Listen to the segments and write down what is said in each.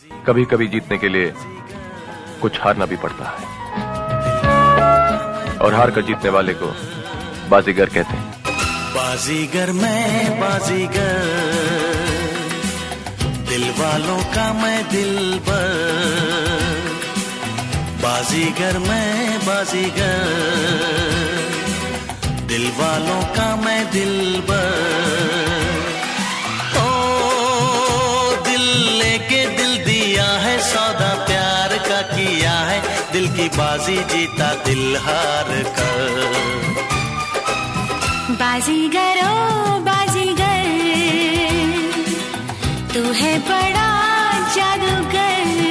कभी कभी जीतने के लिए कुछ हारना भी पड़ता है, और हार कर जीतने वाले को बाजीगर कहते हैं। बाजीगर मैं बाजीगर, दिल वालों का मैं दिलबर। बाजीगर मैं बाजीगर, दिल वालों का मैं दिलबर। ओ दिल लेके दिल दिया है, सौदा प्यार का किया है, दिल की बाजी जीता दिल हार कर। बाजीगर ओ बाजीगर, तू है बड़ा जादूगर।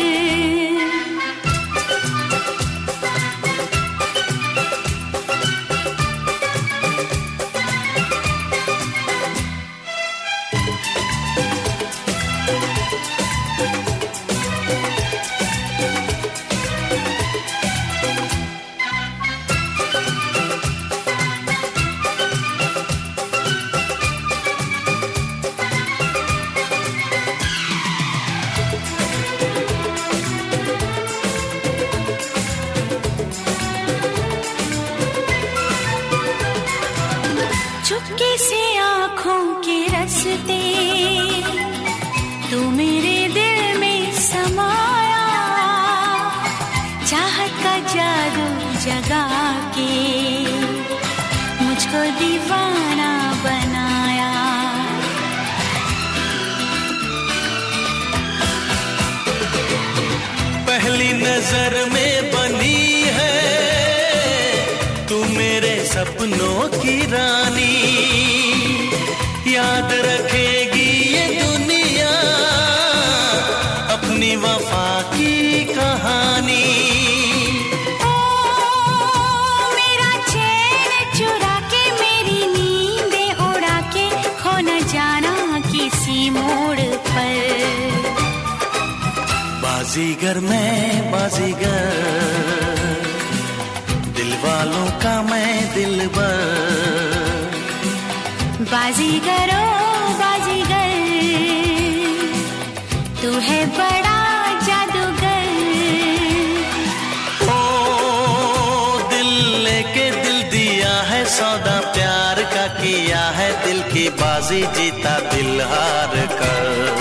चुपके से आँखों के रस्ते तू मेरे दिल में समाया, चाहत का जादू जगा के मुझको दीवाना बनाया। पहली नजर में बनी है तू मेरे सपनों की रानी, याद रखेगी ये दुनिया अपनी वफा की कहानी। ओ मेरा चैन चुरा के, मेरी नींदें उड़ा के, खो न जाना किसी मोड़ पर। बाजीगर मैं बाजीगर, दिल वालों का मैं दिलबर। बाजीगर ओ बाजीगर, तू है बड़ा जादूगर। ओ दिल लेके दिल दिया है, सौदा प्यार का किया है, दिल की बाजी जीता दिल हार कर।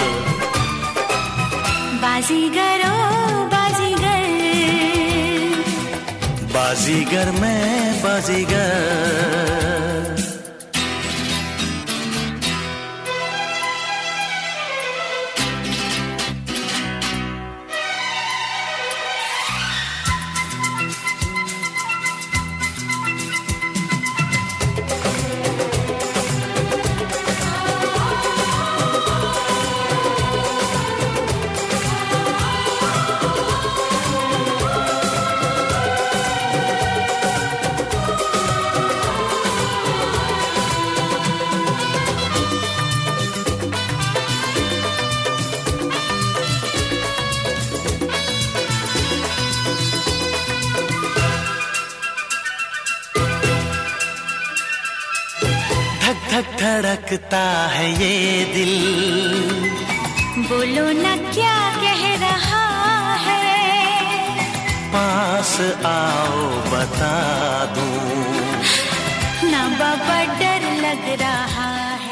बाजीगर ओ बाजीगर, बाजीगर मैं बाजीगर। धक धड़कता है ये दिल, बोलो न क्या कह रहा है। पास आओ बता दूं, ना बाबा डर लग रहा है।